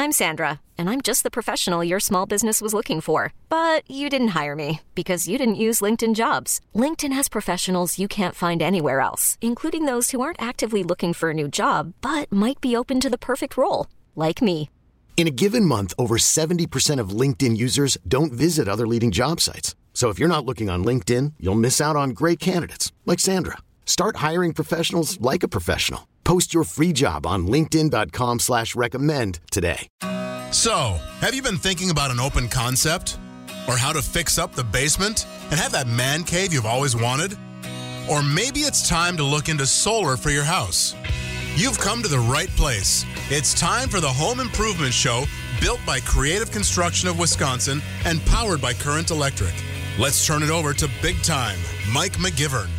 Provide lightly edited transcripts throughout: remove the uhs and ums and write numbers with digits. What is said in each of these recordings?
I'm Sandra, and I'm just the professional your small business was looking for. But you didn't hire me because you didn't use LinkedIn Jobs. LinkedIn has professionals you can't find anywhere else, including those who aren't actively looking for a new job, but might be open to the perfect role, like me. In a given month, over 70% of LinkedIn users don't visit other leading job sites. So if you're not looking on LinkedIn, you'll miss out on great candidates like Sandra. Start hiring professionals like a professional. Post your free job on linkedin.com/recommend today. So, have you been thinking about an open concept? Or how to fix up the basement and have that man cave you've always wanted? Or maybe it's time to look into solar for your house. You've come to the right place. It's time for the Home Improvement Show, built by Creative Construction of Wisconsin and powered by Current Electric. Let's turn it over to Big Time, Mike McGivern.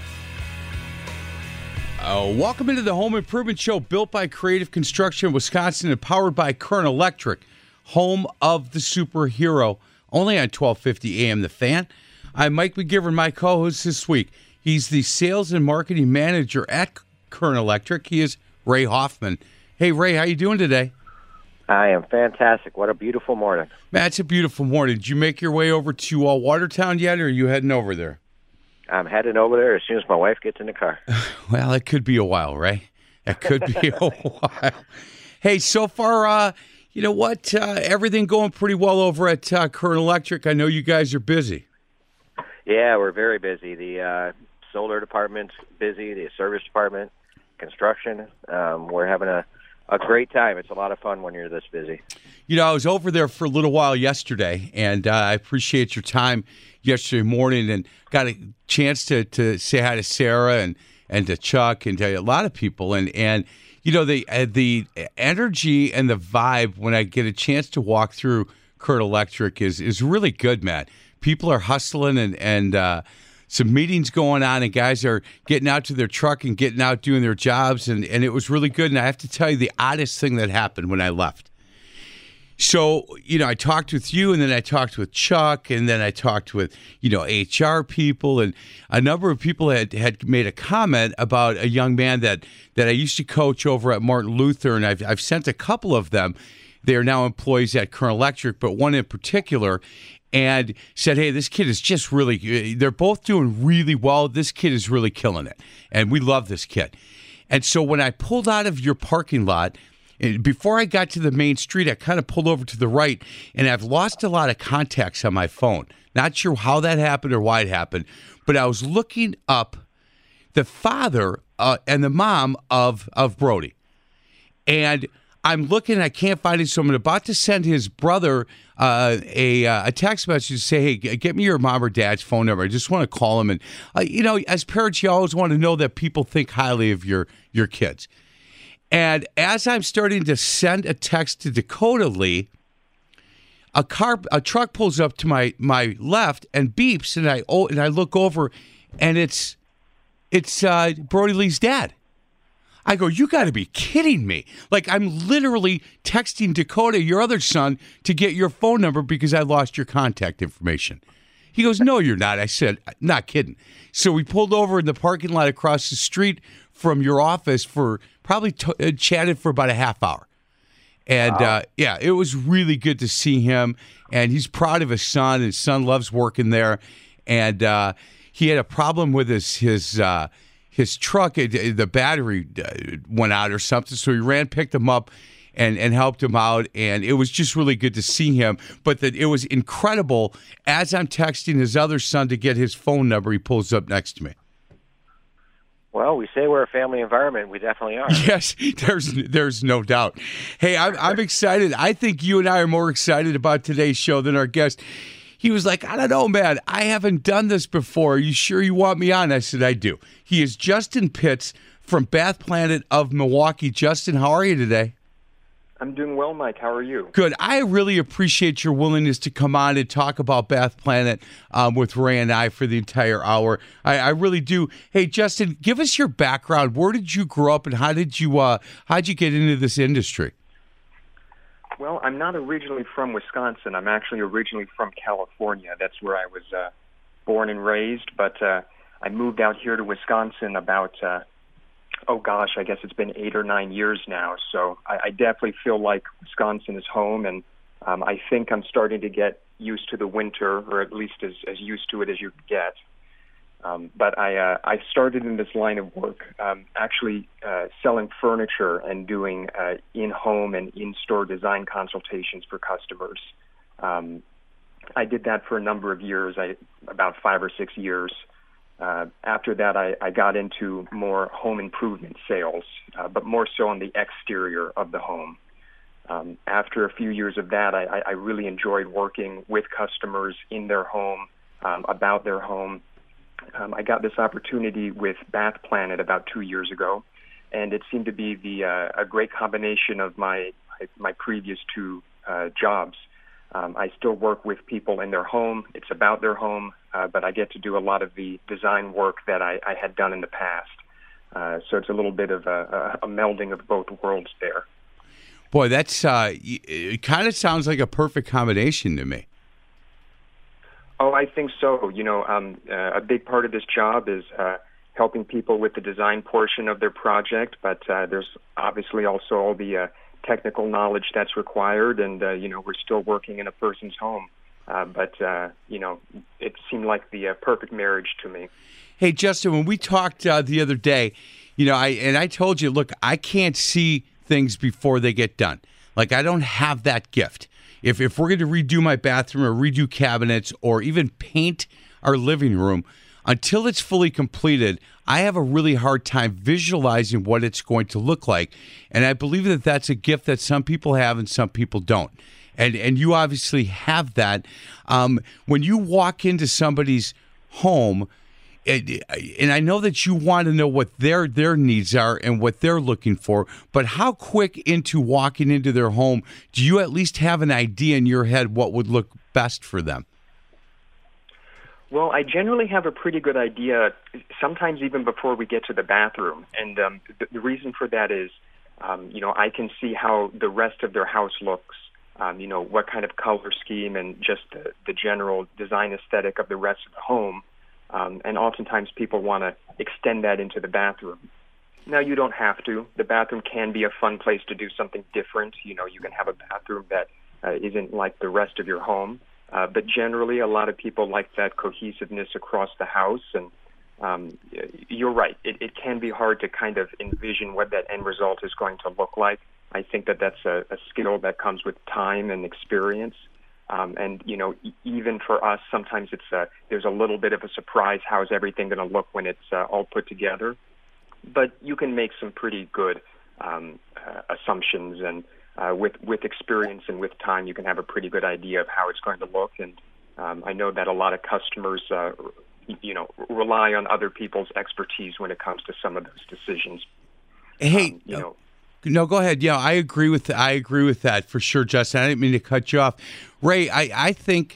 Welcome into the Home Improvement Show, built by Creative Construction of Wisconsin and powered by Current Electric, home of the superhero, only on 1250 AM The Fan. I'm Mike McGivern, my co-host this week. He's the Sales and Marketing Manager at Current Electric. He is Ray Hoffman. Hey, Ray, how you doing today? I am fantastic. What a beautiful morning. Man, it's a beautiful morning. Did you make your way over to Watertown yet, or are you heading over there? I'm heading over there as soon as my wife gets in the car. Well, it could be a while, Ray. It could be a while. Hey, so far, you know what? Everything going pretty well over at Current Electric. I know you guys are busy. Yeah, we're very busy. The solar department's busy, the service department, construction. We're having a great time. It's a lot of fun when you're this busy. You know, I was over there for a little while yesterday, and I appreciate your time yesterday morning and got a chance to say hi to Sarah and to Chuck and to a lot of people. And you know, the energy and the vibe when I get a chance to walk through Current Electric is really good, Matt. People are hustling and some meetings going on, and guys are getting out to their truck and getting out doing their jobs, and it was really good. And I have to tell you the oddest thing that happened when I left. So, you know, I talked with you, and then I talked with Chuck, and then I talked with, you know, HR people, and a number of people had made a comment about a young man that I used to coach over at Martin Luther, and I've sent a couple of them. They are now employees at Current Electric, but one in particular, and said, hey, this kid is just really, they're both doing really well. This kid is really killing it, and we love this kid. And so when I pulled out of your parking lot, before I got to the main street, I kind of pulled over to the right, and I've lost a lot of contacts on my phone. Not sure how that happened or why it happened, but I was looking up the father and the mom of Brody. And I'm looking, I can't find it, so I'm about to send his brother a text message to say, hey, get me your mom or dad's phone number. I just want to call him. And, you know, as parents, you always want to know that people think highly of your kids. And as I'm starting to send a text to Dakota Lee, a truck pulls up to my left and beeps, and I look over, and it's Brody Lee's dad. I go, you got to be kidding me. Like, I'm literally texting Dakota, your other son, to get your phone number because I lost your contact information. He goes, no, you're not. I said, not kidding. So we pulled over in the parking lot across the street from your office for probably chatted for about a half hour. And, yeah, it was really good to see him. And he's proud of his son. His son loves working there. And he had a problem with his truck. The battery went out or something. So he ran, picked him up, and helped him out. And it was just really good to see him. But it was incredible. As I'm texting his other son to get his phone number, he pulls up next to me. Well, we say we're a family environment. We definitely are. Yes, there's no doubt. Hey, I'm excited. I think you and I are more excited about today's show than our guest. He was like, I don't know, man. I haven't done this before. Are you sure you want me on? I said, I do. He is Justin Pitts from Bath Planet of Milwaukee. Justin, how are you today? I'm doing well, Mike. How are you? Good. I really appreciate your willingness to come on and talk about Bath Planet with Ray and I for the entire hour. I really do. Hey, Justin, give us your background. Where did you grow up, and how'd you get into this industry? Well, I'm not originally from Wisconsin. I'm actually originally from California. That's where I was born and raised. But I moved out here to Wisconsin about I guess it's been 8 or 9 years now. So I definitely feel like Wisconsin is home, and I think I'm starting to get used to the winter, or at least as used to it as you can get. But I started in this line of work actually selling furniture and doing in-home and in-store design consultations for customers. I did that for a number of years, about 5 or 6 years. After that, I got into more home improvement sales, but more so on the exterior of the home. After a few years of that, I really enjoyed working with customers in their home, about their home. I got this opportunity with Bath Planet about 2 years ago, and it seemed to be a great combination of my previous two jobs. I still work with people in their home. It's about their home, but I get to do a lot of the design work that I had done in the past. So it's a little bit of a melding of both worlds there. Boy, that's it kind of sounds like a perfect combination to me. Oh, I think so. A big part of this job is helping people with the design portion of their project, but there's obviously also all the technical knowledge that's required, and we're still working in a person's home. But it seemed like the perfect marriage to me. Hey, Justin, when we talked the other day, I told you, look, I can't see things before they get done. Like, I don't have that gift. If we're going to redo my bathroom or redo cabinets or even paint our living room, until it's fully completed, I have a really hard time visualizing what it's going to look like. And I believe that that's a gift that some people have and some people don't. And you obviously have that. When you walk into somebody's home, and I know that you want to know what their needs are and what they're looking for, but how quick into walking into their home do you at least have an idea in your head what would look best for them? Well, I generally have a pretty good idea, sometimes even before we get to the bathroom. And the reason for that is, I can see how the rest of their house looks, what kind of color scheme and just the general design aesthetic of the rest of the home. And oftentimes people want to extend that into the bathroom. Now, you don't have to. The bathroom can be a fun place to do something different. You can have a bathroom that isn't like the rest of your home. But generally, a lot of people like that cohesiveness across the house. And you're right. It can be hard to kind of envision what that end result is going to look like. I think that that's a skill that comes with time and experience. And even for us, sometimes there's a little bit of a surprise. How's everything going to look when it's all put together? But you can make some pretty good assumptions, and with experience and with time, you can have a pretty good idea of how it's going to look. And I know that a lot of customers, rely on other people's expertise when it comes to some of those decisions. Hey, No, go ahead. Yeah, I agree with that for sure, Justin. I didn't mean to cut you off. Ray, I think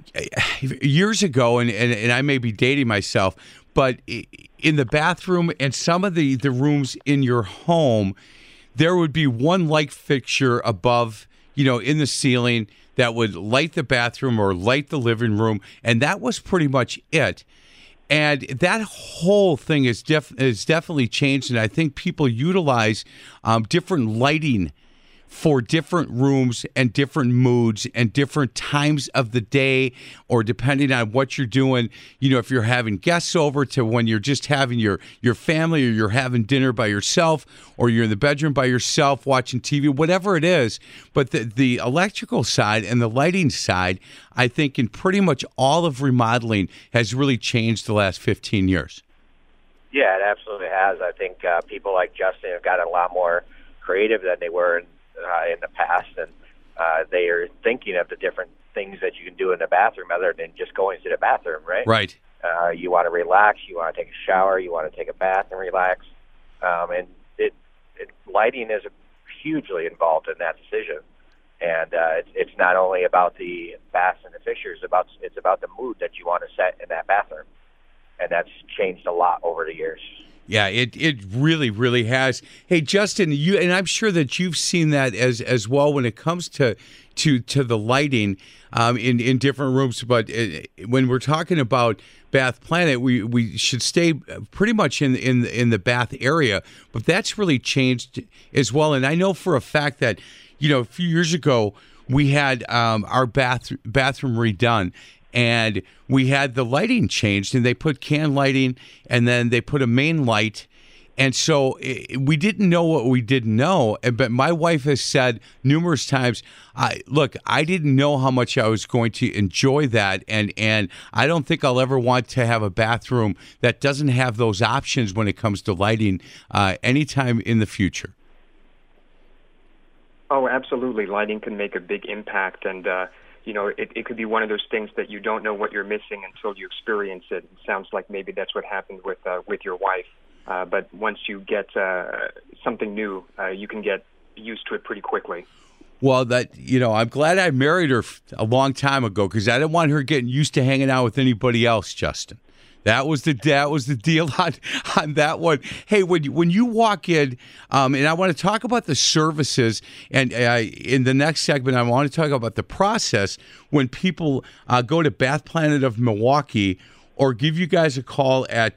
years ago, and I may be dating myself, but in the bathroom and some of the rooms in your home, there would be one light fixture above, in the ceiling that would light the bathroom or light the living room, and that was pretty much it. And that whole thing is definitely changed, and I think people utilize different lighting for different rooms and different moods and different times of the day, or depending on what you're doing. If you're having guests over, to when you're just having your family, or you're having dinner by yourself, or you're in the bedroom by yourself watching TV, whatever it is. But the electrical side and the lighting side, I think in pretty much all of remodeling, has really changed the last 15 years. Yeah, it absolutely has. I think people like Justin have gotten a lot more creative than they were in the past, and they are thinking of the different things that you can do in the bathroom other than just going to the bathroom, right? Right. You want to relax, you want to take a shower, you want to take a bath and relax, and lighting is hugely involved in that decision. And it's not only about the baths and the fixtures, it's about the mood that you want to set in that bathroom, and that's changed a lot over the years. Yeah, it really, really has. Hey, Justin, and I'm sure that you've seen that as well when it comes to the lighting in different rooms. But when we're talking about Bath Planet, we should stay pretty much in the Bath area. But that's really changed as well. And I know for a fact that a few years ago we had our bathroom redone. And we had the lighting changed, and they put can lighting, and then they put a main light. And so we didn't know what we didn't know. But my wife has said numerous times, I didn't know how much I was going to enjoy that. And I don't think I'll ever want to have a bathroom that doesn't have those options when it comes to lighting anytime in the future. Oh, absolutely. Lighting can make a big impact. And, it could be one of those things that you don't know what you're missing until you experience it. It sounds like maybe that's what happened with your wife. But once you get something new, you can get used to it pretty quickly. Well, I'm glad I married her a long time ago because I didn't want her getting used to hanging out with anybody else, Justin. That was the deal on that one. Hey, when you walk in, and I want to talk about the services, and in the next segment, I want to talk about the process when people go to Bath Planet of Milwaukee or give you guys a call at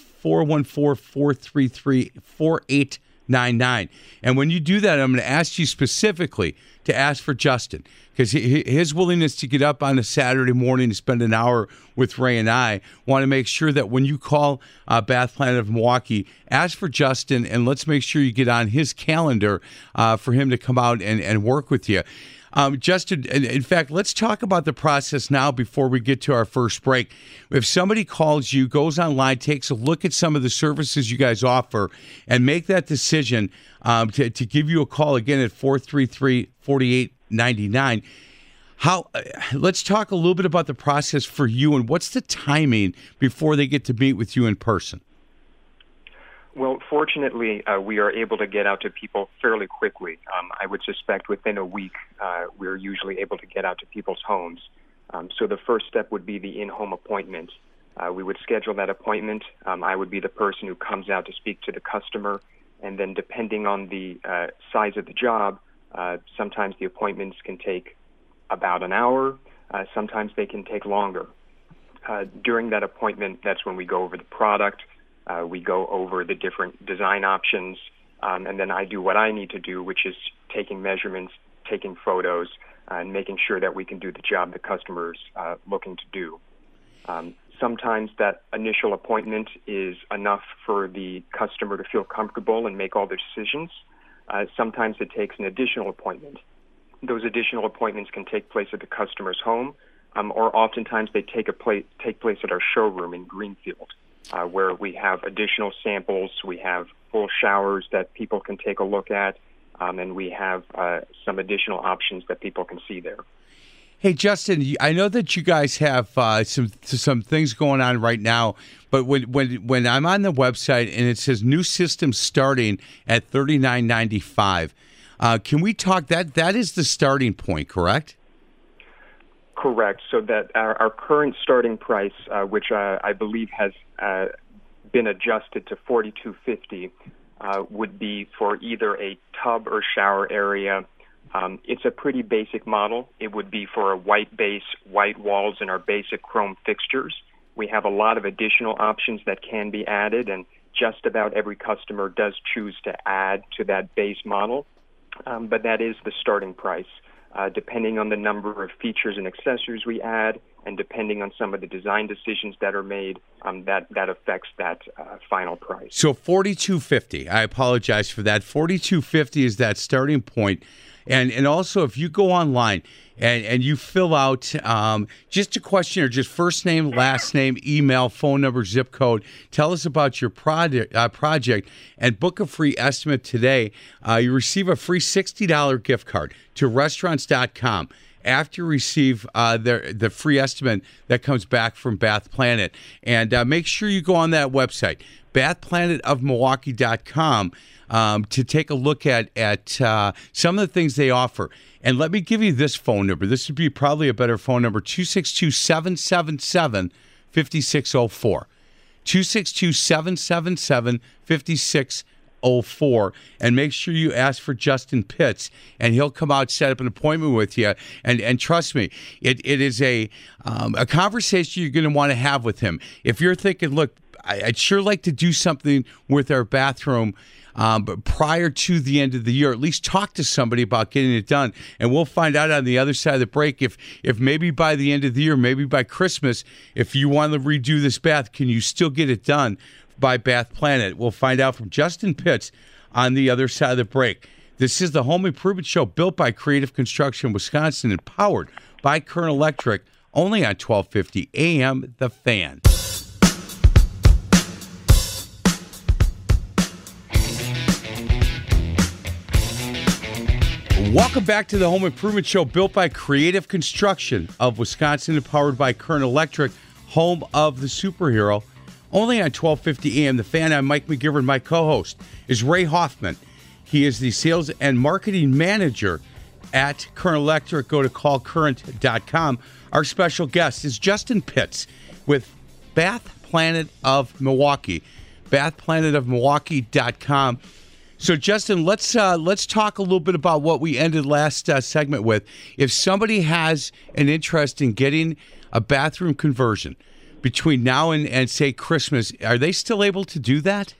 414-433-4899. And when you do that, I'm going to ask you specifically to ask for Justin because his willingness to get up on a Saturday morning and spend an hour with Ray and I want to make sure that when you call Bath Planet of Milwaukee, ask for Justin, and let's make sure you get on his calendar for him to come out and work with you. Justin, in fact, let's talk about the process now before we get to our first break. If somebody calls you, goes online, takes a look at some of the services you guys offer, and make that decision to give you a call again at 433-4899, let's talk a little bit about the process for you and what's the timing before they get to meet with you in person? Well, fortunately, we are able to get out to people fairly quickly. I would suspect within a week, we're usually able to get out to people's homes. So the first step would be the in-home appointment. We would schedule that appointment. I would be the person who comes out to speak to the customer. And then depending on the size of the job, sometimes the appointments can take about an hour. Sometimes they can take longer. During that appointment, that's when we go over the product. We go over the different design options, and then I do what I need to do, which is taking measurements, taking photos, and making sure that we can do the job the customer's looking to do. Sometimes that initial appointment is enough for the customer to feel comfortable and make all their decisions. Sometimes it takes an additional appointment. Those additional appointments can take place at the customer's home, or oftentimes they take place at our showroom in Greenfield. Where we have additional samples, we have full showers that people can take a look at, and we have some additional options that people can see there. Hey, Justin, I know that you guys have some things going on right now, but when I'm on the website and it says new system starting at $39.95, can we talk that is the starting point, correct? Correct. So that our current starting price, which I believe has been adjusted to $42.50, would be for either a tub or shower area. It's a pretty basic model. It would be for a white base, white walls, and our basic chrome fixtures. We have a lot of additional options that can be added, and just about every customer does choose to add to that base model. But that is the starting price. Depending on the number of features and accessories we add, and depending on some of the design decisions that are made, that affects that final price. So $42.50. I apologize for that. $42.50 is that starting point. And also, if you go online and you fill out just a questionnaire, just first name, last name, email, phone number, zip code, tell us about your project, and book a free estimate today, you receive a free $60 gift card to restaurants.com. After you receive the free estimate that comes back from Bath Planet. And make sure you go on that website, bathplanetofmilwaukee.com, to take a look at some of the things they offer. And let me give you this phone number. This would be probably a better phone number, 262-777-5604. 262-777-5604, and make sure you ask for Justin Pitts, and he'll come out, set up an appointment with you. And trust me, it is a conversation you're going to want to have with him. If you're thinking, look, I'd sure like to do something with our bathroom, but prior to the end of the year, at least talk to somebody about getting it done. And we'll find out on the other side of the break if maybe by the end of the year, maybe by Christmas, if you want to redo this bath, can you still get it done by Bath Planet? We'll find out from Justin Pitts on the other side of the break. This is the Home Improvement Show, built by Creative Construction Wisconsin and powered by Kern Electric, only on 1250 AM The Fan. Welcome back to the Home Improvement Show, built by Creative Construction of Wisconsin and powered by Kern Electric, home of the superhero, only on 1250 AM The Fan. I'm Mike McGivern. My co-host is Ray Hoffman. He is the sales and marketing manager at Kern Electric. Go to callcurrent.com. Our special guest is Justin Pitts with Bath Planet of Milwaukee, bathplanetofmilwaukee.com. So, Justin, let's talk a little bit about what we ended last segment with. If somebody has an interest in getting a bathroom conversion between now and say, Christmas, are they still able to do that?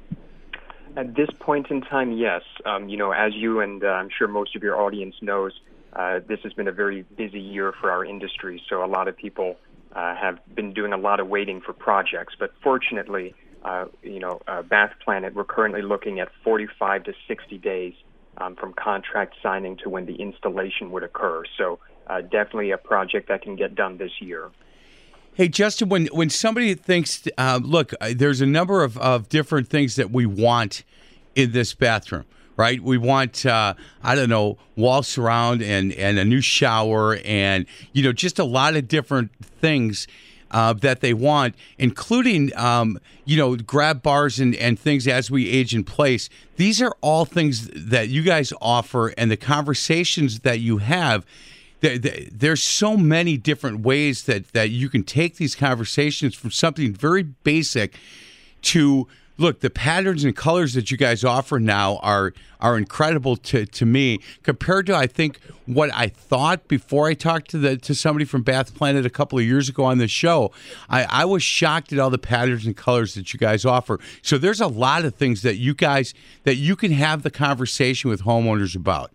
At this point in time, yes. As you and I'm sure most of your audience knows, this has been a very busy year for our industry, so a lot of people have been doing a lot of waiting for projects. But fortunately, Bath Planet, we're currently looking at 45 to 60 days from contract signing to when the installation would occur. So definitely a project that can get done this year. Hey, Justin, when somebody thinks, look, there's a number of different things that we want in this bathroom, right? We want, wall surround and a new shower and, just a lot of different things that they want, including, grab bars and things as we age in place. These are all things that you guys offer, and the conversations that you have. There's so many different ways that you can take these conversations from something very basic to, look, the patterns and colors that you guys offer now are incredible to me compared to, I think, what I thought before I talked to somebody from Bath Planet a couple of years ago on the show. I was shocked at all the patterns and colors that you guys offer. So there's a lot of things that you can have the conversation with homeowners about.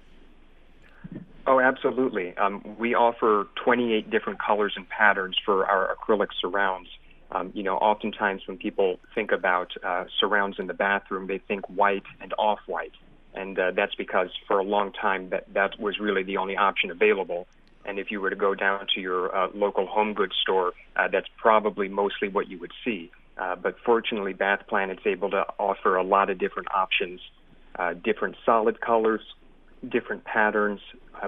Oh, absolutely. We offer 28 different colors and patterns for our acrylic surrounds. Oftentimes when people think about surrounds in the bathroom, they think white and off-white. And that's because for a long time that was really the only option available. And if you were to go down to your local home goods store, that's probably mostly what you would see. But fortunately, Bath Planet's able to offer a lot of different options, different solid colors, different patterns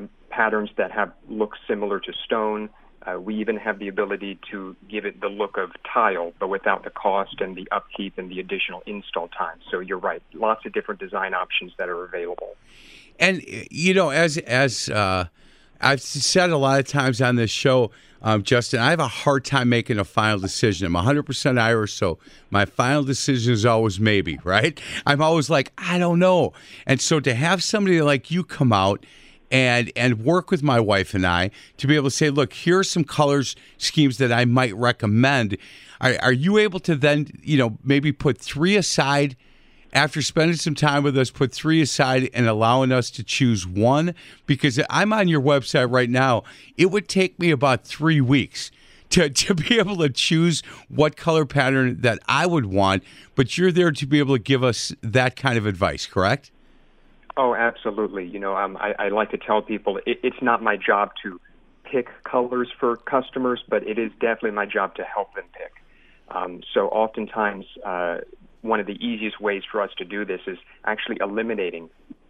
that look similar to stone. We even have the ability to give it the look of tile, but without the cost and the upkeep and the additional install time. So you're right, lots of different design options that are available. And, as I've said a lot of times on this show, Justin, I have a hard time making a final decision. I'm 100% Irish, so my final decision is always maybe, right? I'm always like, I don't know. And so to have somebody like you come out and work with my wife and I to be able to say, look, here are some colors schemes that I might recommend. Are you able to then, maybe put 3 aside after spending some time with us, put 3 aside and allowing us to choose one? Because I'm on your website right now. It would take me about 3 weeks to be able to choose what color pattern that I would want, but you're there to be able to give us that kind of advice, correct? Oh, absolutely. I like to tell people it's not my job to pick colors for customers, but it is definitely my job to help them pick. So oftentimes, one of the easiest ways for us to do this is actually eliminating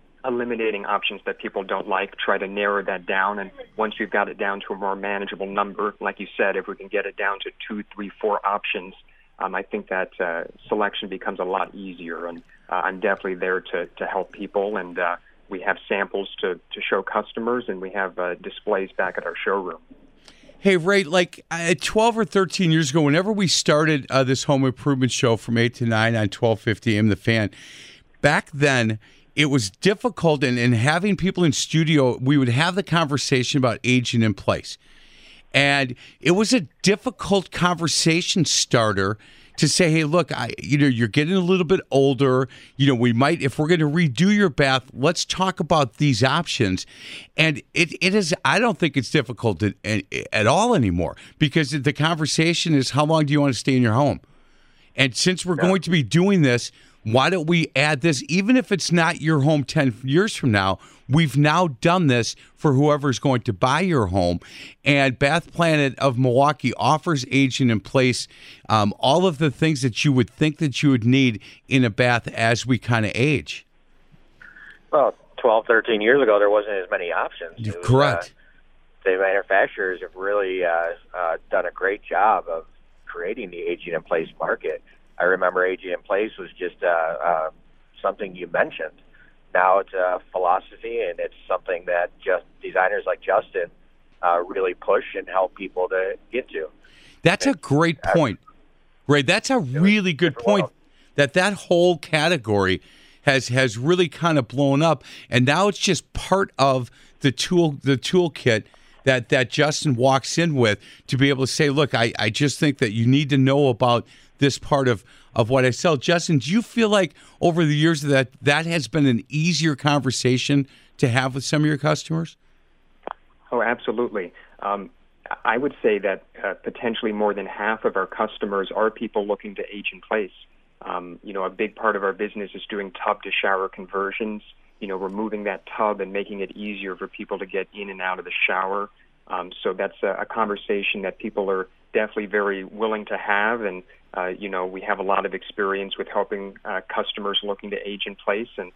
options that people don't like, try to narrow that down. And once we've got it down to a more manageable number, like you said, if we can get it down to 2, 3, 4 options, I think that selection becomes a lot easier. And I'm definitely there to help people. And we have samples to show customers, and we have displays back at our showroom. Hey, Ray, like 12 or 13 years ago, whenever we started this home improvement show from 8 to 9 on 1250 AM The Fan, back then it was difficult, and having people in studio, we would have the conversation about aging in place. And it was a difficult conversation starter to say, hey, look, you're getting a little bit older. We might, if we're going to redo your bath, let's talk about these options. And it is, I don't think it's difficult at all anymore, because the conversation is, how long do you want to stay in your home? And since we're going to be doing this, why don't we add this? Even if it's not your home 10 years from now, we've now done this for whoever's going to buy your home. And Bath Planet of Milwaukee offers aging in place all of the things that you would think that you would need in a bath as we kind of age. Well, 12, 13 years ago, there wasn't as many options. Correct. The manufacturers have really done a great job of creating the aging in place market. I remember aging in place was just something you mentioned. Now it's a philosophy, and it's something that just designers like Justin really push and help people to get to. That's a great point, Ray. That's a really good point. That whole category has really kind of blown up, and now it's just part of the toolkit that Justin walks in with to be able to say, look, I just think that you need to know about this part of what I sell. Justin, do you feel like over the years that has been an easier conversation to have with some of your customers? Oh, absolutely. I would say that potentially more than half of our customers are people looking to age in place. A big part of our business is doing tub-to-shower conversions, removing that tub and making it easier for people to get in and out of the shower. So that's a conversation that people are definitely very willing to have. And, we have a lot of experience with helping customers looking to age in place. And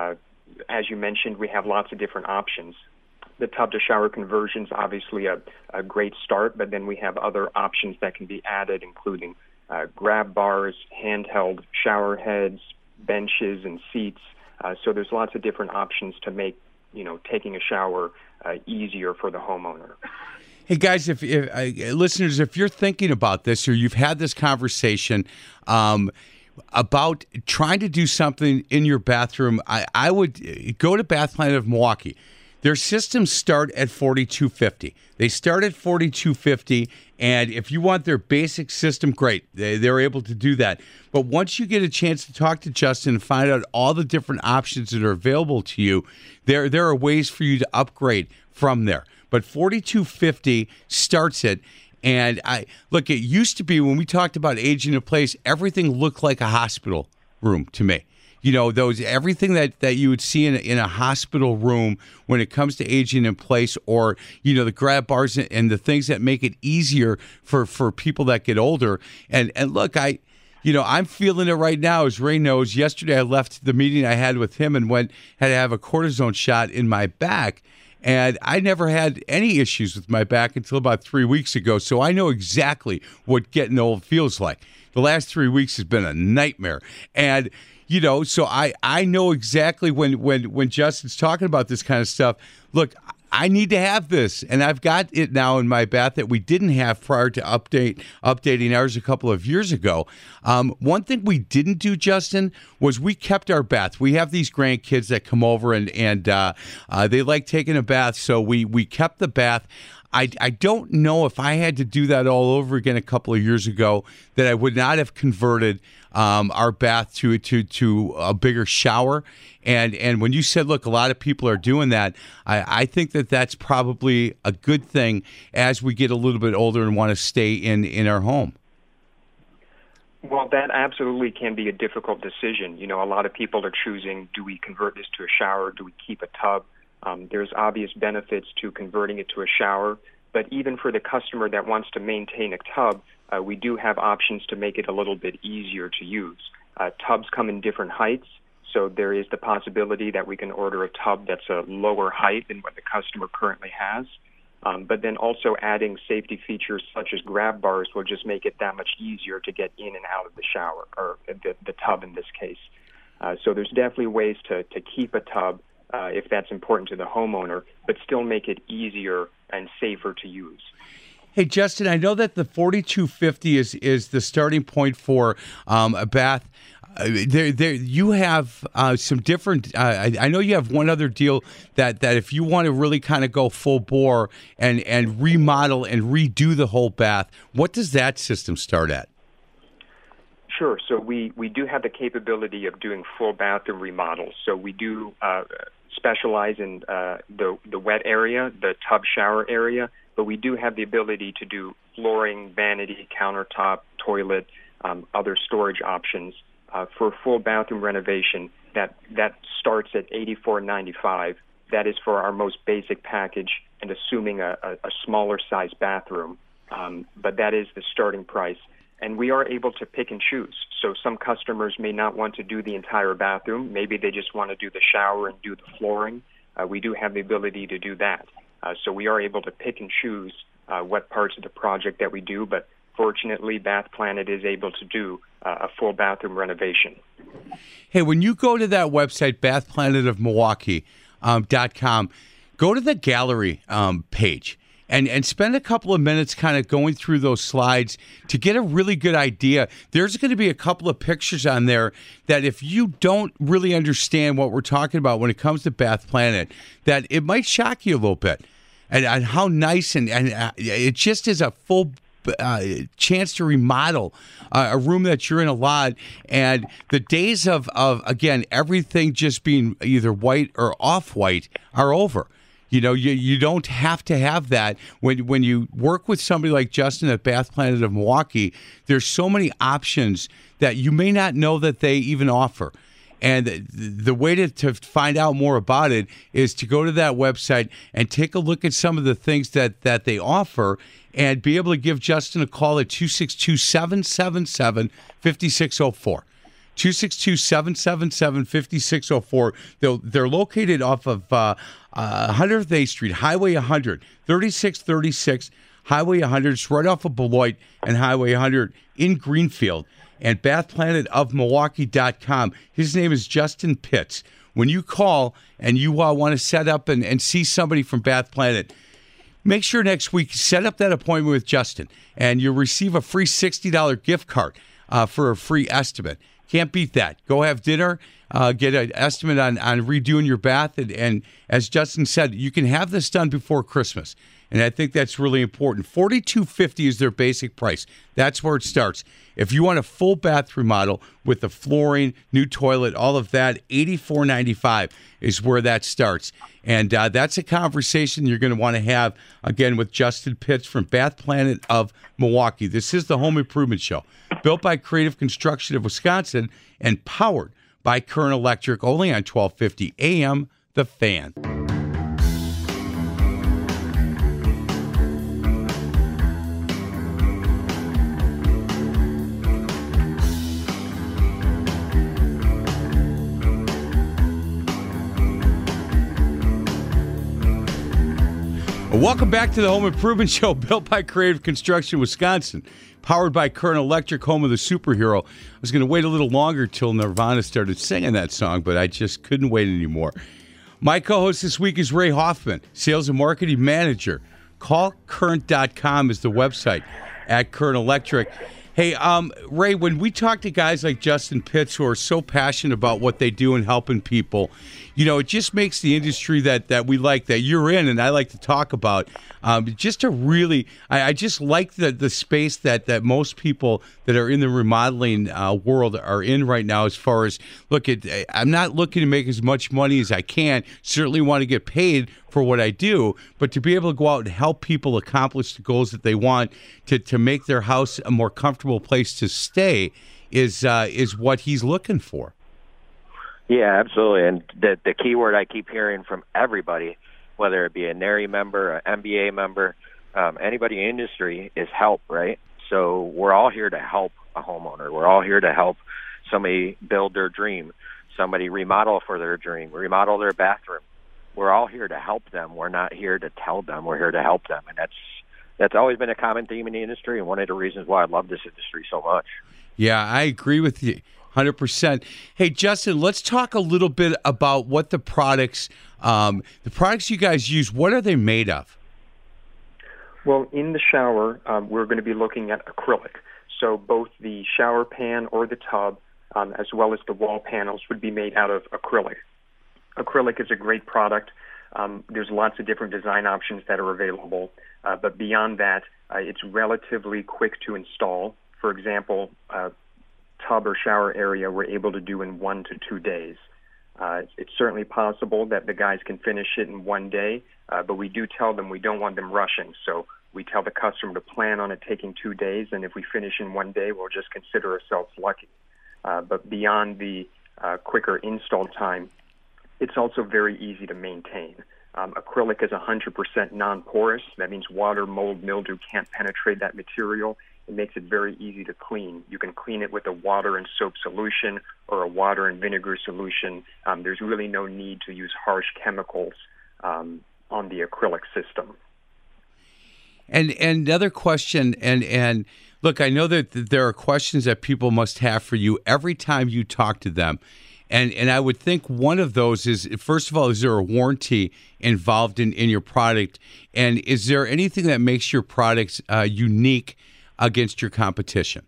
as you mentioned, we have lots of different options. The tub-to-shower conversion's obviously a great start, but then we have other options that can be added, including grab bars, handheld shower heads, benches, and seats. So there's lots of different options to make, taking a shower easier for the homeowner. Hey, guys, if listeners, if you're thinking about this or you've had this conversation about trying to do something in your bathroom, I would go to Bath Planet of Milwaukee. Their systems start at $4,250. They start at $4,250, and if you want their basic system, great. They're able to do that. But once you get a chance to talk to Justin and find out all the different options that are available to you, there are ways for you to upgrade from there. But $4,250 starts it. And it used to be when we talked about aging in place, everything looked like a hospital room to me. Everything that you would see in a hospital room when it comes to aging in place, or, the grab bars and the things that make it easier for people that get older. And look, I'm feeling it right now, as Ray knows. Yesterday I left the meeting I had with him and had to have a cortisone shot in my back. And I never had any issues with my back until about 3 weeks ago. So I know exactly what getting old feels like. The last 3 weeks has been a nightmare. And so I know exactly when Justin's talking about this kind of stuff. Look, I need to have this, and I've got it now in my bath that we didn't have prior to updating ours a couple of years ago. One thing we didn't do, Justin, was we kept our bath. We have these grandkids that come over and they like taking a bath, so we kept the bath. I don't know if I had to do that all over again a couple of years ago, that I would not have converted our bath to a bigger shower. And when you said, look, a lot of people are doing that, I think that's probably a good thing as we get a little bit older and want to stay in our home. Well, that absolutely can be a difficult decision. A lot of people are choosing, do we convert this to a shower? Do we keep a tub? There's obvious benefits to converting it to a shower, but even for the customer that wants to maintain a tub, we do have options to make it a little bit easier to use. Tubs come in different heights, so there is the possibility that we can order a tub that's a lower height than what the customer currently has. But then also adding safety features such as grab bars will just make it that much easier to get in and out of the shower, or the tub in this case. So there's definitely ways to keep a tub if that's important to the homeowner, but still make it easier and safer to use. Hey, Justin, I know that the $4,250 is the starting point for a bath. You have some different. I know you have one other deal that if you want to really kind of go full bore and remodel and redo the whole bath, what does that system start at? Sure. So we do have the capability of doing full bathroom remodels. So we do specialize in the wet area, the tub shower area, but we do have the ability to do flooring, vanity, countertop, toilet, other storage options. For a full bathroom renovation, that starts at $84.95. That is for our most basic package and assuming a smaller size bathroom. But that is the starting price. And we are able to pick and choose. So some customers may not want to do the entire bathroom. Maybe they just want to do the shower and do the flooring. We do have the ability to do that. So we are able to pick and choose what parts of the project that we do. But fortunately, Bath Planet is able to do a full bathroom renovation. Hey, when you go to that website, bathplanetofmilwaukee.com, go to the gallery page. And spend a couple of minutes kind of going through those slides to get a really good idea. There's going to be a couple of pictures on there that if you don't really understand what we're talking about when it comes to Bath Planet, that it might shock you a little bit. And how nice and it just is a full chance to remodel a room that you're in a lot. And the days of again, everything just being either white or off-white are over. You know, you don't have to have that. When you work with somebody like Justin at Bath Planet of Milwaukee, there's so many options that you may not know that they even offer. And the way to find out more about it is to go to that website and take a look at some of the things that they offer and be able to give Justin a call at 262-777-5604. 262-777-5604. They're located off of 100th A Street, Highway 100, 3636 Highway 100. It's right off of Beloit and Highway 100 in Greenfield. And bathplanetofmilwaukee.com. His name is Justin Pitts. When you call and you want to set up and see somebody from Bath Planet, make sure next week set up that appointment with Justin, and you'll receive a free $60 gift card for a free estimate. Can't beat that. Go have dinner, get an estimate on redoing your bath, and as Justin said, you can have this done before Christmas, and I think that's really important. $4,250 is their basic price. That's where it starts. If you want a full bath remodel with the flooring, new toilet, all of that, $84.95 is where that starts. And that's a conversation you're going to want to have, again, with Justin Pitts from Bath Planet of Milwaukee. This is the Home Improvement Show, built by Creative Construction of Wisconsin and powered by Current Electric, only on 1250 AM, The Fan. Welcome back to the Home Improvement Show, built by Creative Construction Wisconsin, powered by Current Electric, home of the superhero. I was going to wait a little longer till Nirvana started singing that song, but I just couldn't wait anymore. My co-host this week is Ray Hoffman, Sales and Marketing Manager. CallCurrent.com is the website at Current Electric. Hey, Ray, when we talk to guys like Justin Pitts who are so passionate about what they do and helping people, you know, it just makes the industry that we like, that you're in and I like to talk about, just a really, I just like the space that most people that are in the remodeling world are in right now. As far as, I'm not looking to make as much money as I can, certainly want to get paid for what I do, but to be able to go out and help people accomplish the goals that they want, to make their house a more comfortable place to stay is what he's looking for. Yeah, absolutely. And the key word I keep hearing from everybody, whether it be a NARI member, an MBA member, anybody in the industry, is help, right? So we're all here to help a homeowner. We're all here to help somebody build their dream, somebody remodel for their dream, remodel their bathroom. We're all here to help them. We're not here to tell them. We're here to help them. And that's always been a common theme in the industry, and one of the reasons why I love this industry so much. Yeah, I agree with you 100%. Hey, Justin, let's talk a little bit about what the products you guys use, what are they made of? Well, in the shower, we're going to be looking at acrylic. So both the shower pan or the tub, as well as the wall panels, would be made out of acrylic. Acrylic is a great product. There's lots of different design options that are available. But beyond that, it's relatively quick to install. For example, tub or shower area we're able to do in 1 to 2 days. It's certainly possible that the guys can finish it in 1 day, but we do tell them we don't want them rushing. So we tell the customer to plan on it taking 2 days, and if we finish in 1 day, we'll just consider ourselves lucky. But beyond the quicker install time, it's also very easy to maintain. Acrylic is 100% non-porous. That means water, mold, mildew can't penetrate that material. It makes it very easy to clean. You can clean it with a water and soap solution or a water and vinegar solution. There's really no need to use harsh chemicals on the acrylic system. And another question, and look, I know that there are questions that people must have for you every time you talk to them. And I would think one of those is, first of all, is there a warranty involved in your product? And is there anything that makes your products unique against your competition?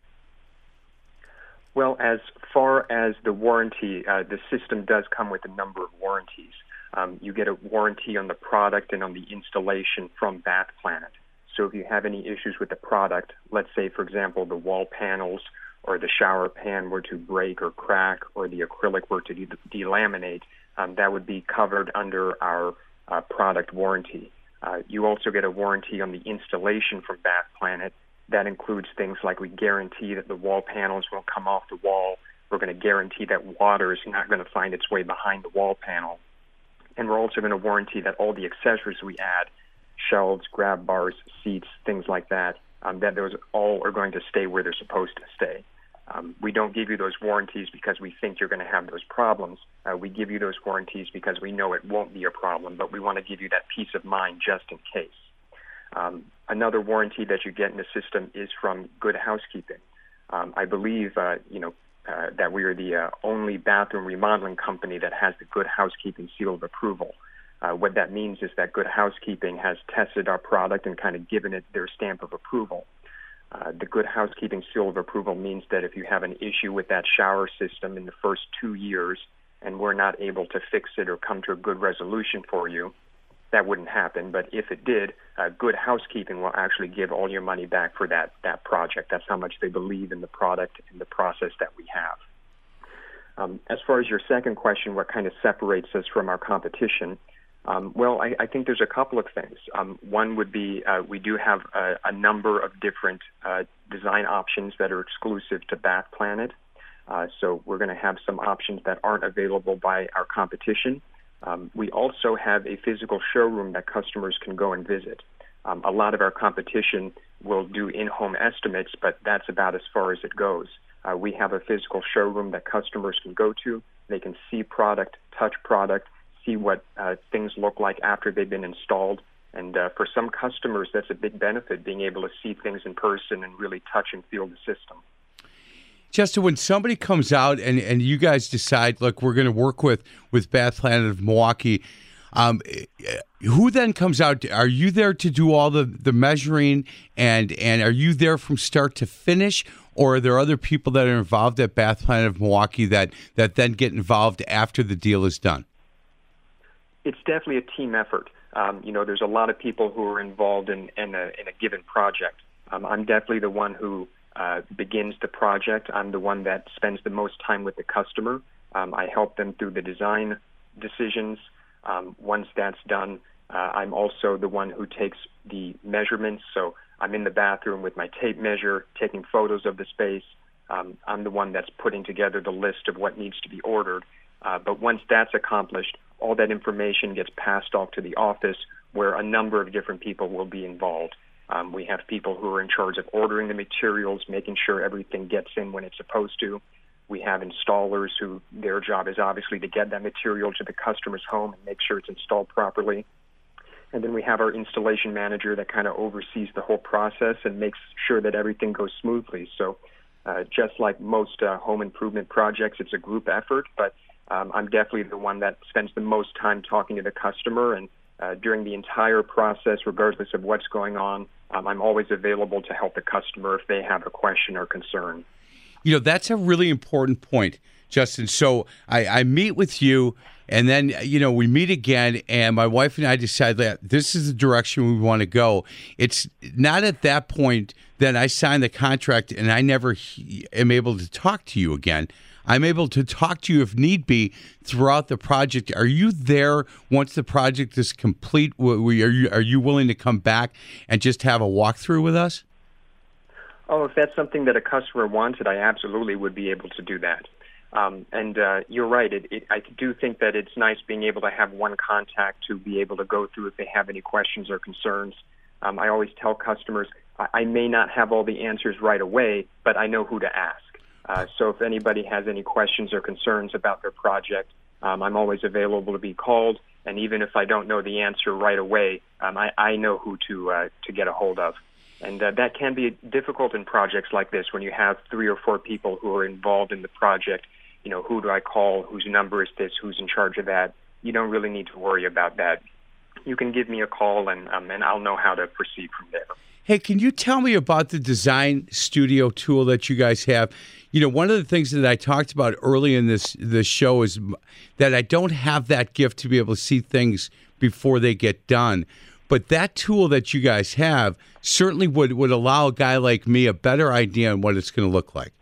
Well, as far as the warranty, the system does come with a number of warranties. You get a warranty on the product and on the installation from Bath Planet. So if you have any issues with the product, let's say, for example, the wall panels or the shower pan were to break or crack or the acrylic were to delaminate, that would be covered under our product warranty. You also get a warranty on the installation from Bath Planet. That includes things like we guarantee that the wall panels won't come off the wall. We're going to guarantee that water is not going to find its way behind the wall panel. And we're also going to warranty that all the accessories we add, shelves, grab bars, seats, things like that, that those all are going to stay where they're supposed to stay. We don't give you those warranties because we think you're going to have those problems. We give you those warranties because we know it won't be a problem, but we want to give you that peace of mind just in case. Another warranty that you get in the system is from Good Housekeeping. I believe, that we are the only bathroom remodeling company that has the Good Housekeeping seal of approval. What that means is that Good Housekeeping has tested our product and kind of given it their stamp of approval. The Good Housekeeping seal of approval means that if you have an issue with that shower system in the first 2 years and we're not able to fix it or come to a good resolution for you, that wouldn't happen. But if it did, Good Housekeeping will actually give all your money back for that project. That's how much they believe in the product and the process that we have. As far as your second question, what kind of separates us from our competition? Well, I think there's a couple of things. One would be we do have a number of different design options that are exclusive to Bath Planet. So we're going to have some options that aren't available by our competition. We also have a physical showroom that customers can go and visit. A lot of our competition will do in-home estimates, but that's about as far as it goes. We have a physical showroom that customers can go to. They can see product, touch product, see what things look like after they've been installed. And for some customers, that's a big benefit, being able to see things in person and really touch and feel the system. Justin, when somebody comes out and you guys decide, look, we're going to work with Bath Planet of Milwaukee, who then comes out? Are you there to do all the measuring, and are you there from start to finish, or are there other people that are involved at Bath Planet of Milwaukee that then get involved after the deal is done? It's definitely a team effort. There's a lot of people who are involved in a given project. I'm definitely the one who begins the project. I'm the one that spends the most time with the customer. I help them through the design decisions. Once that's done, I'm also the one who takes the measurements. So I'm in the bathroom with my tape measure, taking photos of the space. I'm the one that's putting together the list of what needs to be ordered. But once that's accomplished, all that information gets passed off to the office where a number of different people will be involved. We have people who are in charge of ordering the materials, making sure everything gets in when it's supposed to. We have installers who their job is obviously to get that material to the customer's home and make sure it's installed properly. And then we have our installation manager that kind of oversees the whole process and makes sure that everything goes smoothly. So just like most home improvement projects, it's a group effort, but I'm definitely the one that spends the most time talking to the customer and during the entire process, regardless of what's going on. I'm always available to help the customer if they have a question or concern. That's a really important point, Justin. So I meet with you, and then, we meet again, and my wife and I decide that this is the direction we want to go. It's not at that point that I sign the contract and I never am able to talk to you again. I'm able to talk to you if need be throughout the project. Are you there once the project is complete? Are you willing to come back and just have a walkthrough with us? Oh, if that's something that a customer wanted, I absolutely would be able to do that. And you're right. I do think that it's nice being able to have one contact to be able to go through if they have any questions or concerns. I always tell customers, I may not have all the answers right away, but I know who to ask. So if anybody has any questions or concerns about their project, I'm always available to be called. And even if I don't know the answer right away, I know who to get a hold of. And that can be difficult in projects like this when you have 3 or 4 people who are involved in the project. Who do I call? Whose number is this? Who's in charge of that? You don't really need to worry about that. You can give me a call, and I'll know how to proceed from there. Hey, can you tell me about the design studio tool that you guys have? One of the things that I talked about early in this show is that I don't have that gift to be able to see things before they get done. But that tool that you guys have certainly would allow a guy like me a better idea on what it's going to look like.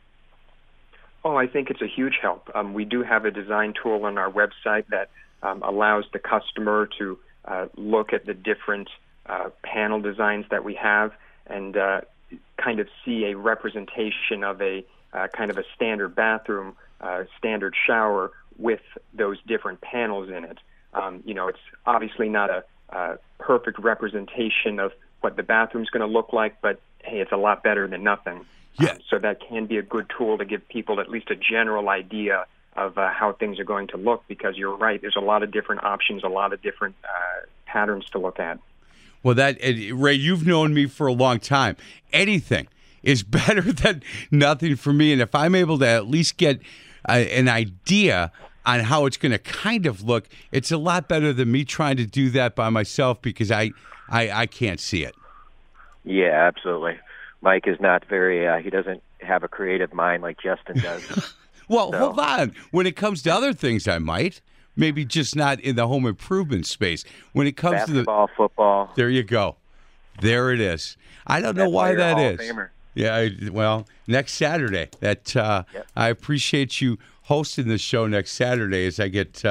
Oh, I think it's a huge help. We do have a design tool on our website that allows the customer to look at the different panel designs that we have and kind of see a representation of a kind of a standard bathroom, standard shower with those different panels in it. It's obviously not a perfect representation of what the bathroom's going to look like, but hey, it's a lot better than nothing. Yeah. So that can be a good tool to give people at least a general idea of how things are going to look, because you're right, there's a lot of different options, a lot of different patterns to look at. Well, Ray, you've known me for a long time. Anything is better than nothing for me. And if I'm able to at least get an idea on how it's going to kind of look, it's a lot better than me trying to do that by myself because I can't see it. Yeah, absolutely. Mike is not very, he doesn't have a creative mind like Justin does. Well, hold on. When it comes to other things, I might. Maybe just not in the home improvement space. When it comes Basketball, to football. There you go. There it is. I don't know why that is. Famer. Yeah, well, next Saturday. Yep. I appreciate you hosting the show next Saturday as I get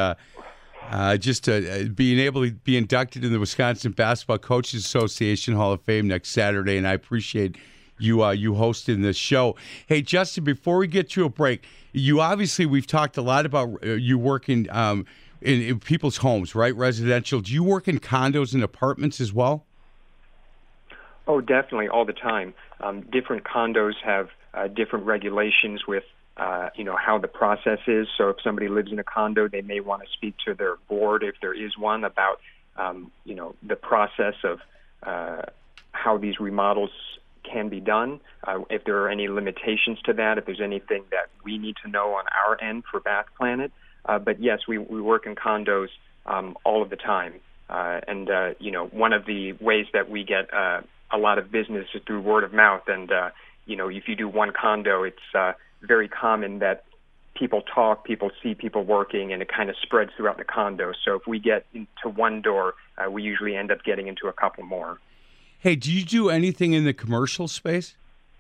being able to be inducted in the Wisconsin Basketball Coaches Association Hall of Fame next Saturday, and I appreciate you hosting this show. Hey, Justin, before we get to a break, we've talked a lot about you working in people's homes, right? Residential. Do you work in condos and apartments as well? Oh, definitely, all the time. Different condos have different regulations with, how the process is. So if somebody lives in a condo, they may want to speak to their board, if there is one, about, the process of how these remodels can be done, if there are any limitations to that, if there's anything that we need to know on our end for Bath Planet. But yes, we work in condos all of the time. And one of the ways that we get a lot of business is through word of mouth. And, if you do one condo, it's very common that people talk, people see people working, and it kind of spreads throughout the condo. So if we get into one door, we usually end up getting into a couple more. Hey, do you do anything in the commercial space?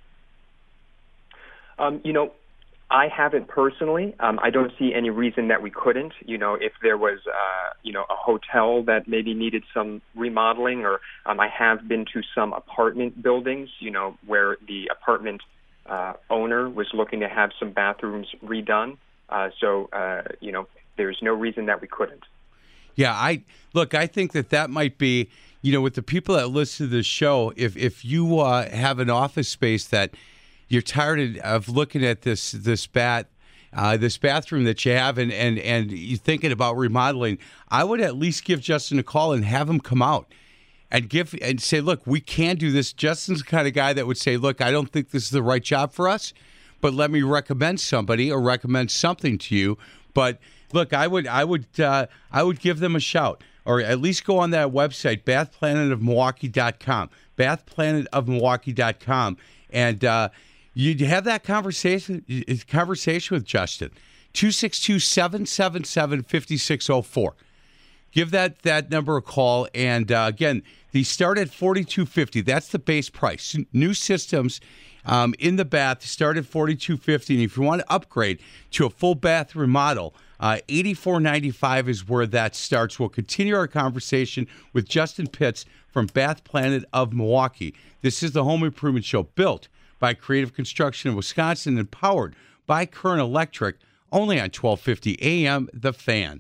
I haven't personally. I don't see any reason that we couldn't. If there was, a hotel that maybe needed some remodeling, or I have been to some apartment buildings, where the apartment owner was looking to have some bathrooms redone. So there's no reason that we couldn't. Yeah, I think that might be, with the people that listen to this show, if you have an office space that you're tired of looking at this bathroom that you have and you're thinking about remodeling, I would at least give Justin a call and have him come out and say, look, we can do this. Justin's the kind of guy that would say, look, I don't think this is the right job for us, but let me recommend somebody or recommend something to you. But look, I would give them a shout. or at least go on that website, bathplanetofmilwaukee.com, bathplanetofmilwaukee.com, and you have that conversation with Justin. 262-777-5604. Give that number a call, and again, they start at $4,250. That's the base price. New systems in the bath start at $4,250, and if you want to upgrade to a full bath remodel, $84.95 is where that starts. We'll continue our conversation with Justin Pitts from Bath Planet of Milwaukee. This is the Home Improvement Show, built by Creative Construction of Wisconsin and powered by Current Electric, only on 1250 AM The Fan.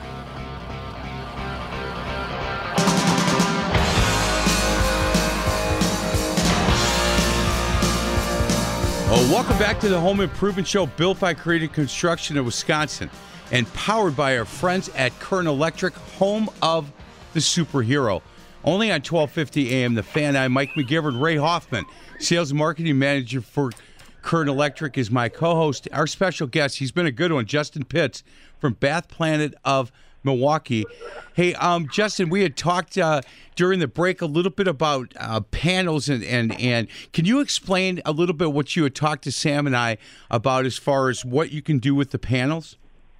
Welcome back to the Home Improvement Show, built by Creative Construction of Wisconsin and powered by our friends at Current Electric, home of the superhero. Only on 1250 AM The Fan. I'm Mike McGivern. Ray Hoffman, Sales and Marketing Manager for Current Electric, is my co-host. Our special guest, he's been a good one, Justin Pitts from Bath Planet of Milwaukee. Hey, Justin, we had talked during the break a little bit about panels, and can you explain a little bit what you had talked to Sam and I about as far as what you can do with the panels?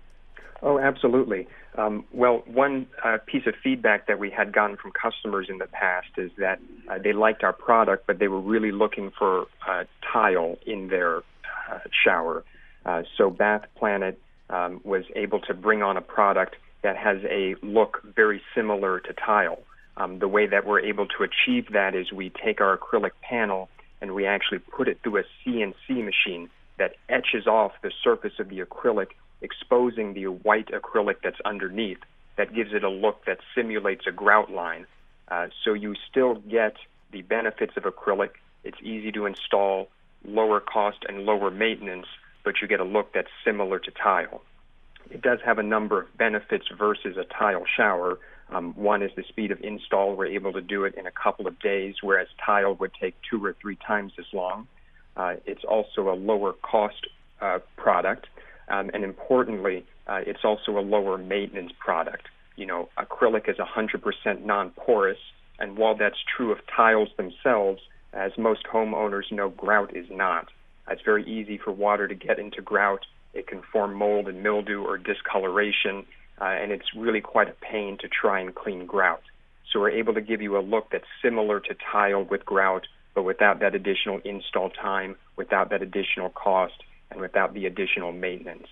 Oh, absolutely. Well, one piece of feedback that we had gotten from customers in the past is that they liked our product, but they were really looking for tile in their shower. So Bath Planet was able to bring on a product that has a look very similar to tile. The way that we're able to achieve that is we take our acrylic panel and we actually put it through a CNC machine that etches off the surface of the acrylic, exposing the white acrylic that's underneath. That gives it a look that simulates a grout line. So you still get the benefits of acrylic. It's easy to install, lower cost and lower maintenance, but you get a look that's similar to tile. It does have a number of benefits versus a tile shower. One is the speed of install. We're able to do it in a couple of days, whereas tile would take 2 or 3 times as long. It's also a lower cost product. And importantly, it's also a lower maintenance product. You know, acrylic is 100% non-porous, and while that's true of tiles themselves, as most homeowners know, grout is not. It's very easy for water to get into grout. It can form mold and mildew or discoloration, and it's really quite a pain to try and clean grout. So we're able to give you a look that's similar to tile with grout, but without that additional install time, without that additional cost, and without the additional maintenance.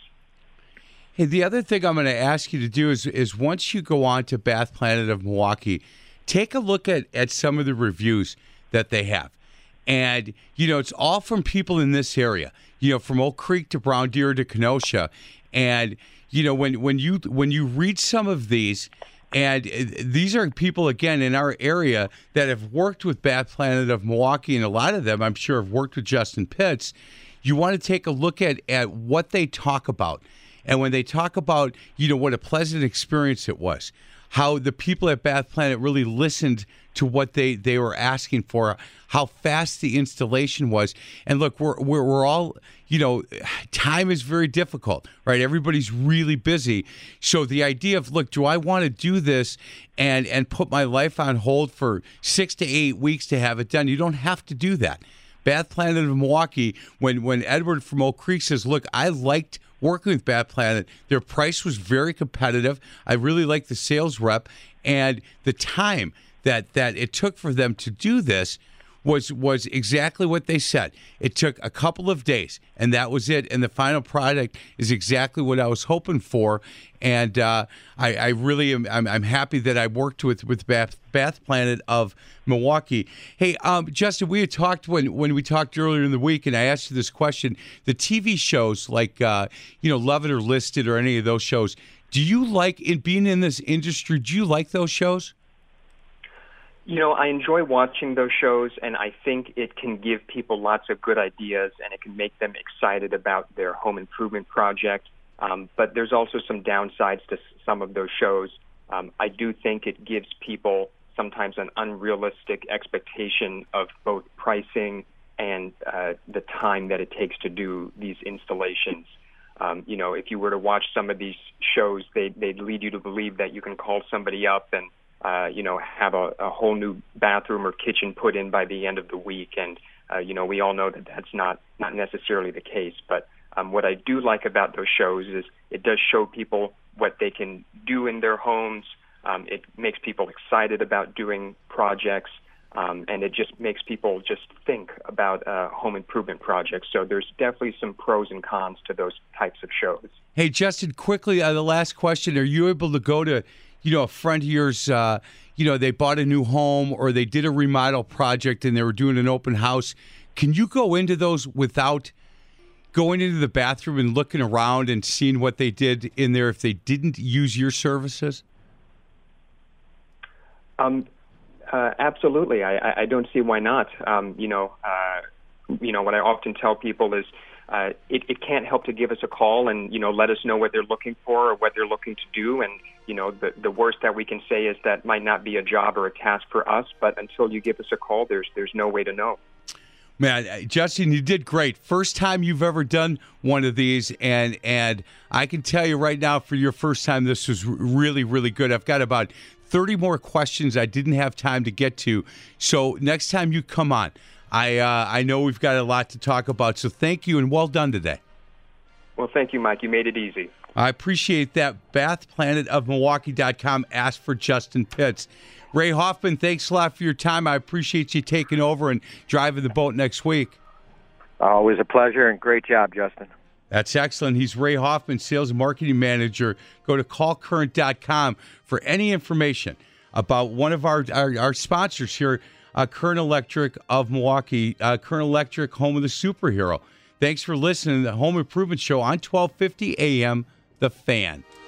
Hey, the other thing I'm going to ask you to do is once you go on to Bath Planet of Milwaukee, take a look at some of the reviews that they have. And, you know, it's all from people in this area, you know, from Oak Creek to Brown Deer to Kenosha. And, you know, when you read some of these, and these are people, again, in our area that have worked with Bath Planet of Milwaukee, and a lot of them, I'm sure, have worked with Justin Pitts. You want to take a look at what they talk about. And when they talk about, you know, what a pleasant experience it was, how the people at Bath Planet really listened to what they were asking for, how fast the installation was. And look, we're all, you know, time is very difficult, right? Everybody's really busy. So the idea of, look, do I want to do this and put my life on hold for 6 to 8 weeks to have it done? You don't have to do that. Bath Planet of Milwaukee, when Edward from Oak Creek says, look, I liked working with Bath Planet, their price was very competitive. I really liked the sales rep, and the time that it took for them to do this was exactly what they said. It took a couple of days, and that was it. And the final product is exactly what I was hoping for. And I really am. I'm happy that I worked with Bath Planet of Milwaukee. Hey, Justin, we had talked when we talked earlier in the week, and I asked you this question: the TV shows like Love It or Listed or any of those shows. Do you like being in this industry? Do you like those shows? You know, I enjoy watching those shows, and I think it can give people lots of good ideas, and it can make them excited about their home improvement project. But there's also some downsides to some of those shows. I do think it gives people sometimes an unrealistic expectation of both pricing and the time that it takes to do these installations. If you were to watch some of these shows, they'd lead you to believe that you can call somebody up and, have a whole new bathroom or kitchen put in by the end of the week. And, we all know that that's not necessarily the case. But what I do like about those shows is it does show people what they can do in their homes. It makes people excited about doing projects. And it just makes people just think about home improvement projects. So there's definitely some pros and cons to those types of shows. Hey, Justin, quickly, the last question. Are you able to go to, a friend of yours, they bought a new home or they did a remodel project and they were doing an open house. Can you go into those without going into the bathroom and looking around and seeing what they did in there if they didn't use your services? Absolutely. I don't see why not. What I often tell people is it can't help to give us a call and, let us know what they're looking for or what they're looking to do. And, the worst that we can say is that might not be a job or a task for us. But until you give us a call, there's no way to know. Man, Justin, you did great. First time you've ever done one of these, and I can tell you right now, for your first time, this was really, really good. I've got about 30 more questions I didn't have time to get to. So next time you come on, I know we've got a lot to talk about. So thank you, and well done today. Well, thank you, Mike. You made it easy. I appreciate that. BathPlanetofMilwaukee.com. Ask for Justin Pitts. Ray Hoffman, thanks a lot for your time. I appreciate you taking over and driving the boat next week. Always a pleasure, and great job, Justin. That's excellent. He's Ray Hoffman, Sales and Marketing Manager. Go to callcurrent.com for any information about one of our sponsors here, Current Electric of Milwaukee, Current Electric, home of the superhero. Thanks for listening to the Home Improvement Show on 1250 AM, The Fan.